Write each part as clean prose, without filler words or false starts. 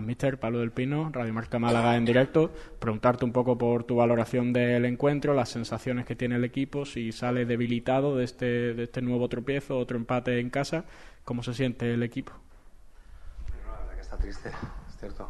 buenas, mister. Pablo del Pino, Radio Marca Málaga en directo. Preguntarte un poco por tu valoración del encuentro, las sensaciones que tiene el equipo, si sale debilitado de este nuevo tropiezo, otro empate en casa. ¿Cómo se siente el equipo? La verdad que está triste, es cierto.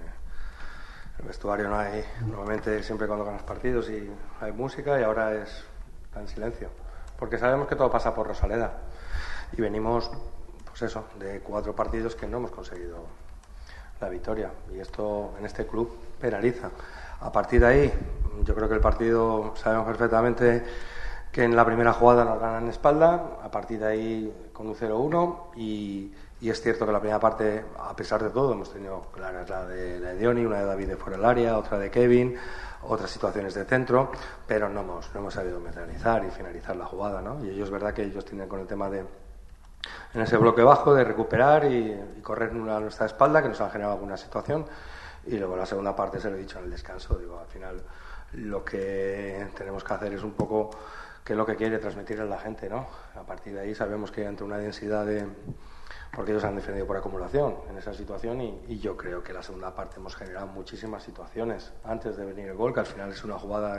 El vestuario no hay, normalmente siempre cuando ganas partidos y hay música, y ahora está en silencio. Porque sabemos que todo pasa por Rosaleda. Y venimos, pues eso, de 4 partidos que no hemos conseguido la victoria. Y esto en este club penaliza. A partir de ahí, yo creo que el partido, sabemos perfectamente que en la primera jugada nos ganan en espalda. A partir de ahí con un 0-1 y es cierto que la primera parte, a pesar de todo, hemos tenido claras la de Diony, una de David de fuera del área, otra de Kevin, otras situaciones de centro, pero no hemos sabido materializar y finalizar la jugada, ¿no? Y ellos, es verdad que ellos tienen con el tema de, en ese bloque bajo, de recuperar y correr a nuestra espalda, que nos han generado alguna situación. Y luego la segunda parte, se lo he dicho en el descanso, digo, al final lo que tenemos que hacer es un poco qué es lo que quiere transmitir a la gente, ¿no? A partir de ahí sabemos que ante una densidad porque ellos han defendido por acumulación en esa situación, y yo creo que la segunda parte hemos generado muchísimas situaciones antes de venir el gol, que al final es una jugada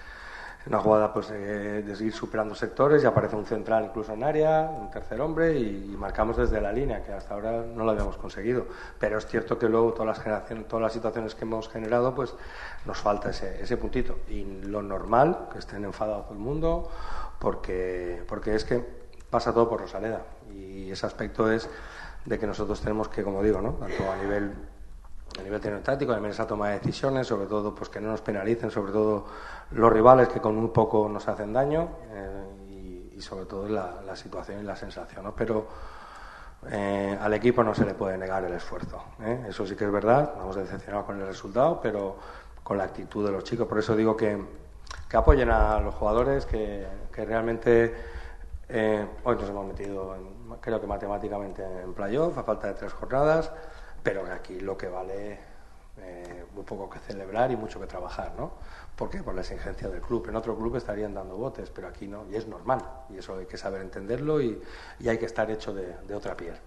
pues de ir superando sectores, y aparece un central incluso en área, un tercer hombre, y marcamos desde la línea, que hasta ahora no lo habíamos conseguido. Pero es cierto que luego todas las situaciones que hemos generado, pues nos falta ese puntito. Y lo normal, que estén enfadados todo el mundo, porque es que pasa todo por Rosaleda, y ese aspecto es de que nosotros tenemos que, como digo, ¿no?, tanto a nivel táctico, también esa toma de decisiones, sobre todo pues que no nos penalicen, sobre todo los rivales, que con un poco nos hacen daño, y sobre todo la situación y la sensación, ¿no? Pero al equipo no se le puede negar el esfuerzo, ¿eh? Eso sí que es verdad, estamos decepcionados con el resultado, pero con la actitud de los chicos. Por eso digo que apoyen a los jugadores, que realmente hoy nos hemos metido creo que matemáticamente en playoff a falta de 3 jornadas, pero que aquí lo que vale, muy poco que celebrar y mucho que trabajar, ¿no? ¿Por qué? Por la exigencia del club. En otro club estarían dando botes, pero aquí no, y es normal, y eso hay que saber entenderlo, y hay que estar hecho de otra piel.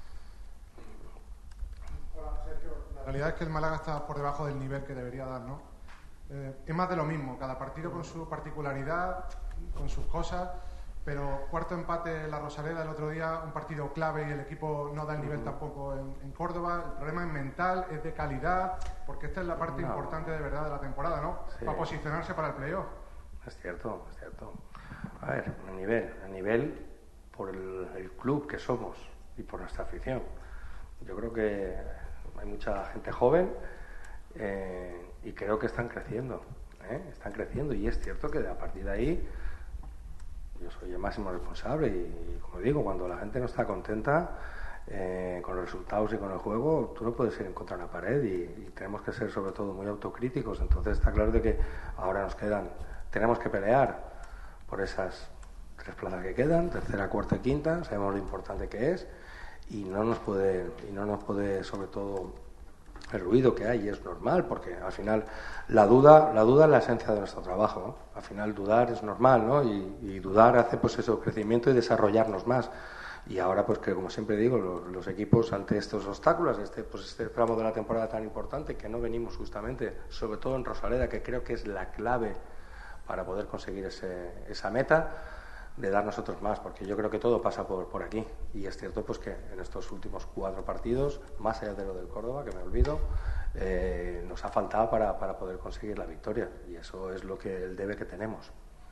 Hola, Sergio. La realidad es que el Málaga está por debajo del nivel que debería dar, ¿no? Es más de lo mismo, cada partido con su particularidad, con sus cosas. Pero cuarto empate en la Rosaleda el otro día, un partido clave, y el equipo no da el nivel tampoco en Córdoba. El problema es mental, es de calidad, porque esta es la parte importante de verdad de la temporada, ¿no? Sí. Para posicionarse para el playoff. Es cierto, es cierto. A ver, a nivel por el club que somos y por nuestra afición. Yo creo que hay mucha gente joven, y creo que están creciendo, y es cierto que a partir de ahí yo soy el máximo responsable, y como digo, cuando la gente no está contenta con los resultados y con el juego, tú no puedes ir en contra de una pared, y tenemos que ser sobre todo muy autocríticos. Entonces está claro de que ahora tenemos que pelear por esas 3 plazas que quedan, tercera, cuarta y quinta. Sabemos lo importante que es, y no nos puede sobre todo el ruido que hay, y es normal, porque al final la duda es la esencia de nuestro trabajo, ¿no? Al final dudar es normal, ¿no? Y dudar hace pues eso, crecimiento y desarrollarnos más. Y ahora, pues que como siempre digo, los equipos ante estos obstáculos, este tramo de la temporada tan importante, que no venimos justamente, sobre todo en Rosaleda, que creo que es la clave para poder conseguir esa meta, de dar nosotros más, porque yo creo que todo pasa por aquí. Y es cierto pues que en estos últimos 4 partidos, más allá de lo del Córdoba, que me olvido, nos ha faltado para poder conseguir la victoria, y eso es el debe que tenemos.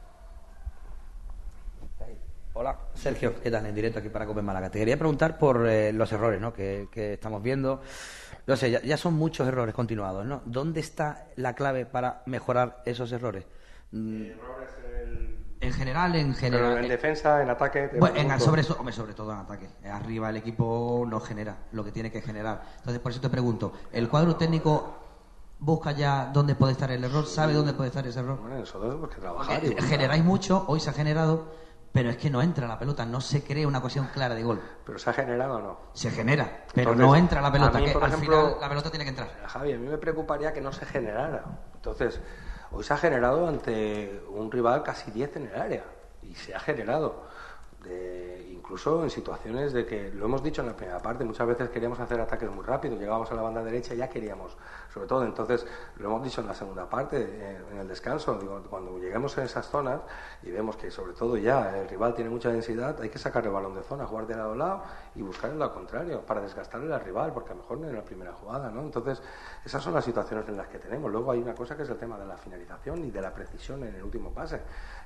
Hola, Sergio, ¿qué tal? En directo aquí para Cope Málaga. Te quería preguntar por los errores, ¿no?, que estamos viendo. No sé, ya son muchos errores continuados, ¿no? ¿Dónde está la clave para mejorar esos errores? Errores En general. Pero en defensa, en ataque. Bueno, sobre todo en ataque. Arriba el equipo no genera lo que tiene que generar. Entonces, por eso te pregunto, ¿el cuadro técnico busca ya dónde puede estar el error? ¿Sabe dónde puede estar ese error? Bueno, eso tenemos que trabajar. Generáis mucho, hoy se ha generado, pero es que no entra la pelota, no se crea una ocasión clara de gol. ¿Pero se ha generado o no? Se genera, pero entonces, no entra la pelota, mí, que por al ejemplo, final la pelota tiene que entrar. Javi, a mí me preocuparía que no se generara. Entonces, hoy se ha generado ante un rival casi 10 en el área, y se ha generado. incluso en situaciones de que, lo hemos dicho en la primera parte, muchas veces queríamos hacer ataques muy rápidos, llegábamos a la banda derecha y ya queríamos, sobre todo, entonces lo hemos dicho en la segunda parte, en el descanso, digo, cuando lleguemos en esas zonas y vemos que sobre todo ya el rival tiene mucha densidad, hay que sacar el balón de zona, jugar de lado a lado y buscar el lado contrario para desgastarle al rival, porque a lo mejor no es la primera jugada, ¿no? Entonces esas son las situaciones en las que tenemos. Luego hay una cosa que es el tema de la finalización y de la precisión en el último pase.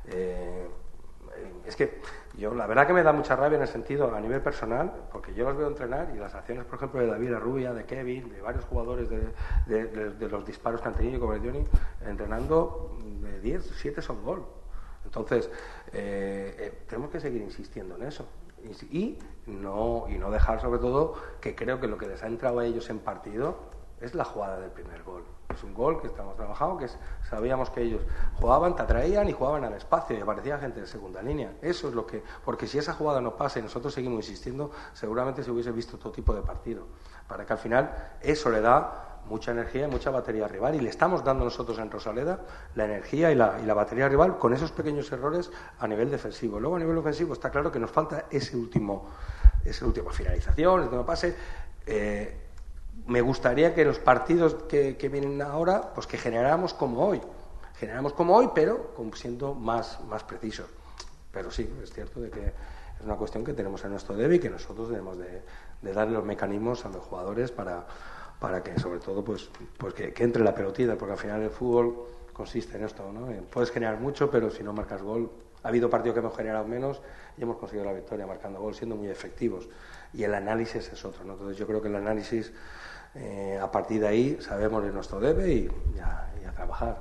Es que yo la verdad que me da mucha rabia en el sentido a nivel personal, porque yo los veo entrenar y las acciones, por ejemplo, de David Arrubia, de Kevin, de varios jugadores de los disparos que han tenido, como el Johnny, entrenando de 10, 7 son gol. Entonces tenemos que seguir insistiendo en eso y no dejar, sobre todo, que creo que lo que les ha entrado a ellos en partido es la jugada del primer gol. Es un gol que estamos trabajando, sabíamos que ellos jugaban, te atraían y jugaban al espacio y aparecía gente de segunda línea. Eso es lo que... Porque si esa jugada no pasa y nosotros seguimos insistiendo, seguramente se hubiese visto todo tipo de partido. Para que al final eso le da mucha energía y mucha batería rival, y le estamos dando nosotros en Rosaleda la energía y la batería rival con esos pequeños errores a nivel defensivo. Luego a nivel ofensivo está claro que nos falta ese último finalización, el último pase. Me gustaría que los partidos que vienen ahora, pues que generáramos como hoy, pero siendo más precisos. Pero sí, es cierto de que es una cuestión que tenemos en nuestro debe y que nosotros debemos de darle los mecanismos a los jugadores para que, sobre todo, pues que entre la pelotita, porque al final el fútbol consiste en esto, ¿no? Puedes generar mucho, pero si no marcas gol. Ha habido partidos que hemos generado menos y hemos conseguido la victoria marcando gol, siendo muy efectivos. Y el análisis es otro, ¿no? Entonces yo creo que el análisis, a partir de ahí, sabemos de nuestro debe y a trabajar.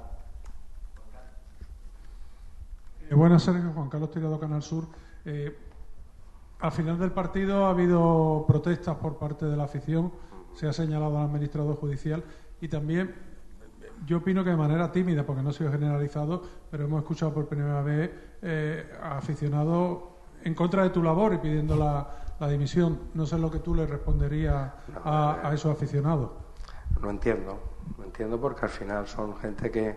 Buenas, Sergio. Juan Carlos Tirado, Canal Sur. Al final del partido ha habido protestas por parte de la afición, se ha señalado al administrador judicial y también, yo opino que de manera tímida, porque no ha sido generalizado, pero hemos escuchado por primera vez a aficionados en contra de tu labor y pidiendo la dimisión. No sé lo que tú le responderías a esos aficionados. No entiendo porque al final son gente que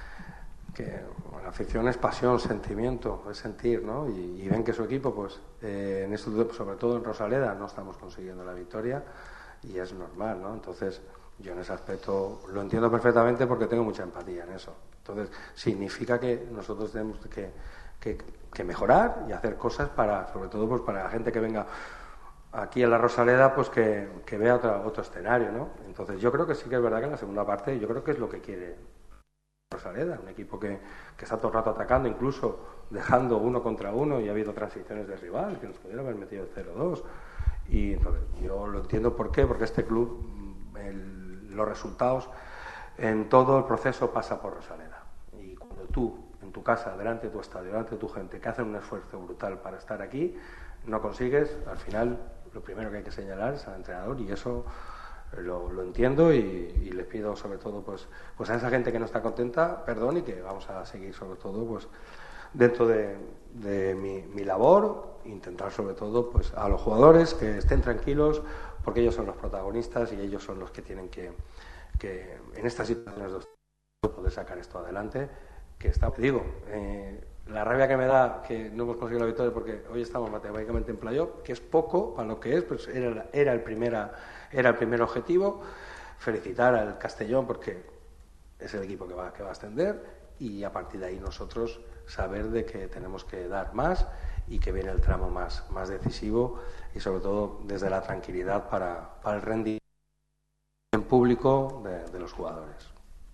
la afición es pasión, sentimiento, es sentir, ¿no? Y ven que su equipo, pues en esto, sobre todo en Rosaleda, no estamos consiguiendo la victoria y es normal, ¿no? Entonces yo en ese aspecto lo entiendo perfectamente porque tengo mucha empatía en eso. Entonces significa que nosotros tenemos que mejorar y hacer cosas para, sobre todo, pues para la gente que venga aquí a la Rosaleda, pues que vea otro escenario, ¿no? Entonces yo creo que sí que es verdad que en la segunda parte yo creo que es lo que quiere Rosaleda, un equipo que está todo el rato atacando, incluso dejando uno contra uno, y ha habido transiciones de rival que nos pudieron haber metido el 0-2. Y entonces yo lo entiendo. ¿Por qué? Porque este club, los resultados en todo el proceso pasa por Rosaleda, y cuando tú en tu casa, delante de tu estadio, delante de tu gente, que hacen un esfuerzo brutal para estar aquí, no consigues, al final lo primero que hay que señalar es al entrenador, y eso lo entiendo, y les pido sobre todo pues a esa gente que no está contenta perdón, y que vamos a seguir sobre todo pues dentro de mi labor, intentar sobre todo pues a los jugadores que estén tranquilos, porque ellos son los protagonistas y ellos son los que tienen que en estas situaciones de poder sacar esto adelante. Que está, digo, la rabia que me da que no hemos conseguido la victoria, porque hoy estamos matemáticamente en playoff, que es poco para lo que es, pues era el primer objetivo. Felicitar al Castellón porque es el equipo que va a ascender, y a partir de ahí nosotros saber de que tenemos que dar más y que viene el tramo más decisivo, y sobre todo desde la tranquilidad para el rendimiento en público de los jugadores.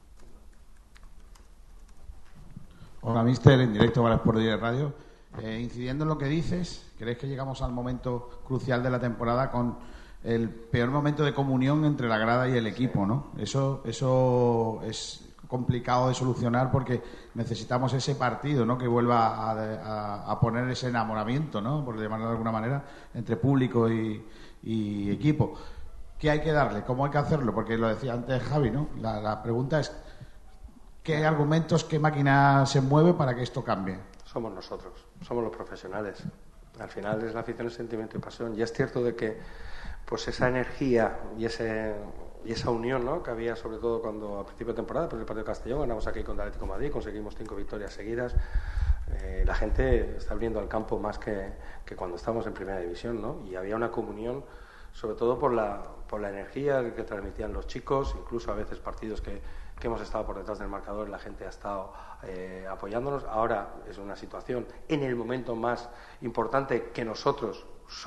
Hola, míster, en directo para Sport Direct Radio. Incidiendo en lo que dices, ¿crees que llegamos al momento crucial de la temporada con el peor momento de comunión entre la grada y el equipo, ¿no? Eso es complicado de solucionar, porque necesitamos ese partido, ¿no?, que vuelva a poner ese enamoramiento, ¿no?, por llamarlo de alguna manera, entre público y equipo. ¿Qué hay que darle? ¿Cómo hay que hacerlo? Porque lo decía antes Javi, ¿no? La pregunta es ¿qué argumentos, qué máquina se mueve para que esto cambie? Somos nosotros, somos los profesionales. Al final es la afición, el sentimiento y pasión. Y es cierto de que pues esa energía y esa unión, ¿no?, que había sobre todo cuando a principio de temporada, pues el partido de Castellón, ganamos aquí contra Atlético de Madrid, conseguimos 5 victorias seguidas. la gente está abriendo al campo más que cuando estamos en primera división, ¿no? Y había una comunión, sobre todo por la energía que transmitían los chicos, incluso a veces partidos que hemos estado por detrás del marcador, la gente ha estado apoyándonos. Ahora es una situación en el momento más importante que nosotros,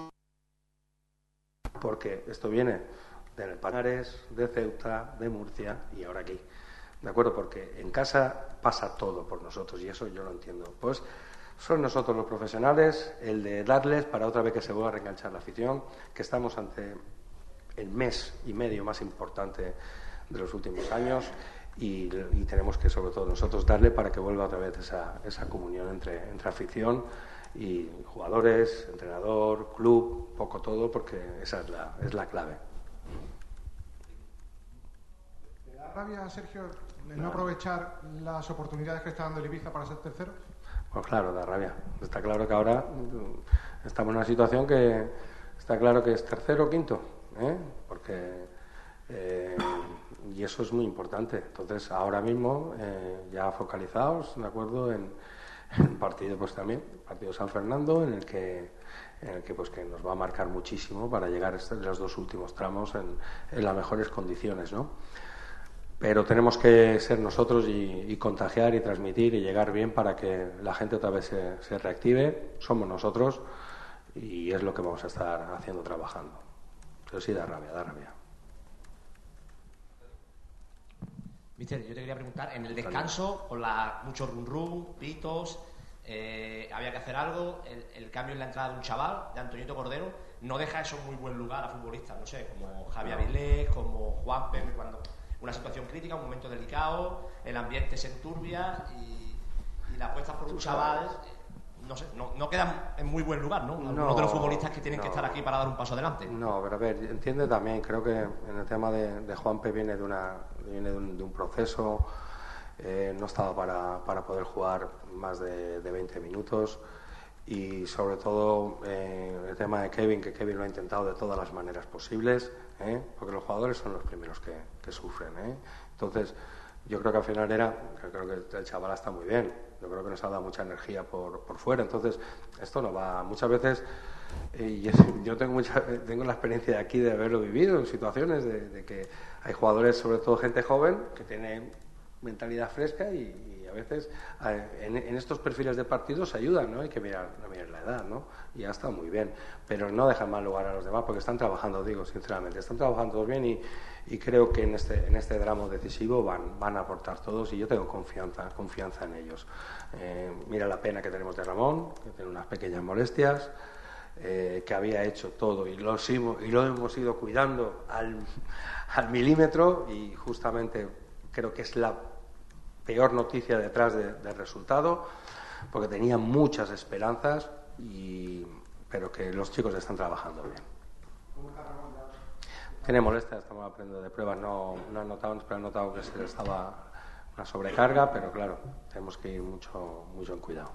porque esto viene de Panares, de Ceuta, de Murcia y ahora aquí. ¿De acuerdo? Porque en casa pasa todo por nosotros y eso yo lo entiendo. Pues son nosotros los profesionales el de darles para otra vez que se vuelva a reenganchar la afición, que estamos ante el mes y medio más importante de los últimos años y tenemos que sobre todo nosotros darle para que vuelva otra vez esa comunión entre afición y jugadores, entrenador, club, poco todo, porque esa es la clave. ¿Te da rabia, Sergio, el no aprovechar las oportunidades que está dando el Ibiza para ser tercero? Pues claro, da rabia. Está claro que ahora estamos en una situación que está claro que es tercero o quinto, porque y eso es muy importante. Entonces, ahora mismo ya focalizados, ¿de acuerdo? En el partido, pues también, el partido de San Fernando, en el que pues que nos va a marcar muchísimo para llegar a los dos últimos tramos en las mejores condiciones, ¿no? Pero tenemos que ser nosotros y contagiar y transmitir y llegar bien para que la gente otra vez se reactive. Somos nosotros y es lo que vamos a estar haciendo, trabajando. Pero sí da rabia, da rabia. Mister, yo te quería preguntar, en el descanso, con mucho rum-rum, pitos, había que hacer algo, el cambio en la entrada de un chaval, de Antonito Cordero, no deja eso en muy buen lugar a futbolistas, no sé, como Javier Avilés, como Juan Pérez, cuando una situación crítica, un momento delicado, el ambiente se enturbia y la apuesta por un chaval, no sé, no queda en muy buen lugar, ¿no? Algunos de los futbolistas que tienen que estar aquí para dar un paso adelante. No, pero a ver, entiende también, creo que en el tema de Juanpe viene de un proceso, no estaba para poder jugar más de 20 minutos y sobre todo el tema de Kevin, que Kevin lo ha intentado de todas las maneras posibles, porque los jugadores son los primeros que sufren, entonces yo creo que al final creo que el chaval está muy bien, yo creo que nos ha dado mucha energía por fuera, entonces esto no va, muchas veces yo tengo la experiencia de aquí de haberlo vivido en situaciones de que hay jugadores, sobre todo gente joven, que tiene mentalidad fresca y a veces en estos perfiles de partidos se ayudan, ¿no? Hay que mirar la edad, ¿no? Y ya está muy bien, pero no dejan mal lugar a los demás porque están trabajando, digo sinceramente, están trabajando todos bien y creo que en este drama decisivo van a aportar todos y yo tengo confianza en ellos. Mira la pena que tenemos de Ramón, que tiene unas pequeñas molestias, que había hecho todo y lo hemos ido cuidando al milímetro y justamente creo que es la peor noticia detrás del resultado, porque tenía muchas esperanzas, pero que los chicos están trabajando bien. Tiene molestias, estamos aprendiendo de pruebas, no han notado, pero han notado que se le estaba una sobrecarga, pero claro, tenemos que ir mucho en cuidado.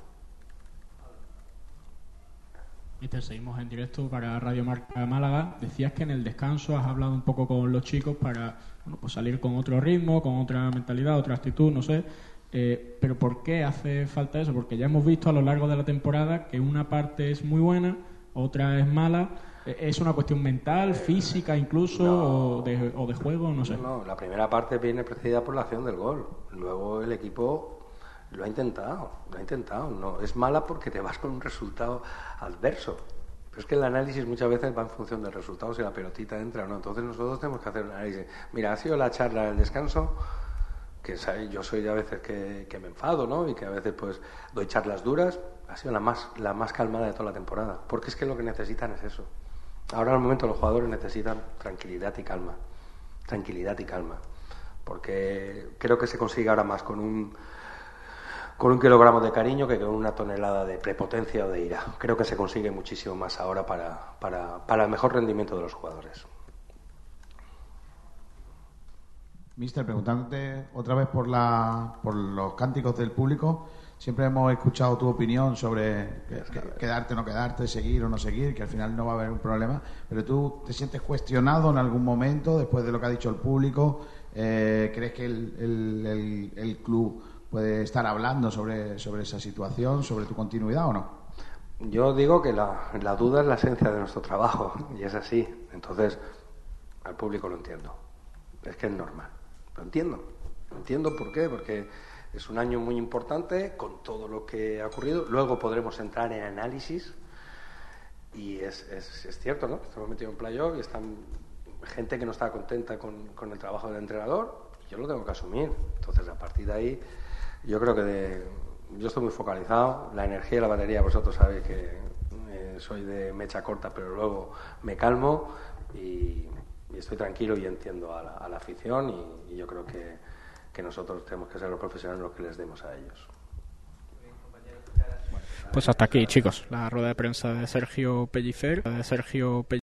Mister, seguimos en directo para Radio Marca Málaga. Decías que en el descanso has hablado un poco con los chicos para pues salir con otro ritmo, con otra mentalidad, otra actitud, no sé. Pero ¿por qué hace falta eso? Porque ya hemos visto a lo largo de la temporada que una parte es muy buena, otra es mala. ¿Es una cuestión mental, física incluso, no, o de juego? No sé. No, la primera parte viene precedida por la acción del gol. Luego el equipo lo ha intentado. No, es mala porque te vas con un resultado adverso. Pero es que el análisis muchas veces va en función del resultado, si la pelotita entra o no. Entonces nosotros tenemos que hacer un análisis. Mira, ha sido la charla del descanso, que yo soy a veces que me enfado, ¿no? Y que a veces pues doy charlas duras. Ha sido la más calmada de toda la temporada. Porque es que lo que necesitan es eso. Ahora en el momento los jugadores necesitan tranquilidad y calma. Porque creo que se consigue ahora más con un kilogramo de cariño que con una tonelada de prepotencia o de ira. Creo que se consigue muchísimo más ahora para el mejor rendimiento de los jugadores. Mister, preguntándote otra vez por los cánticos del público, siempre hemos escuchado tu opinión sobre quedarte o no quedarte, seguir o no seguir, que al final no va a haber un problema, pero tú te sientes cuestionado en algún momento después de lo que ha dicho el público. ¿Crees que el club puede estar hablando sobre esa situación, sobre tu continuidad o no? Yo digo que la duda es la esencia de nuestro trabajo, y es así. Entonces, al público lo entiendo. Es que es normal. Lo entiendo. Lo entiendo, ¿por qué? Porque es un año muy importante con todo lo que ha ocurrido. Luego podremos entrar en análisis. Y es cierto, ¿no? Estamos metidos en playoff y están gente que no está contenta con el trabajo del entrenador. Yo lo tengo que asumir. Entonces, a partir de ahí, yo creo que yo estoy muy focalizado. La energía y la batería, vosotros sabéis que soy de mecha corta, pero luego me calmo y estoy tranquilo y entiendo a la afición y yo creo que nosotros tenemos que ser los profesionales los que les demos a ellos. Pues hasta aquí, chicos, la rueda de prensa de Sergio Pellicer.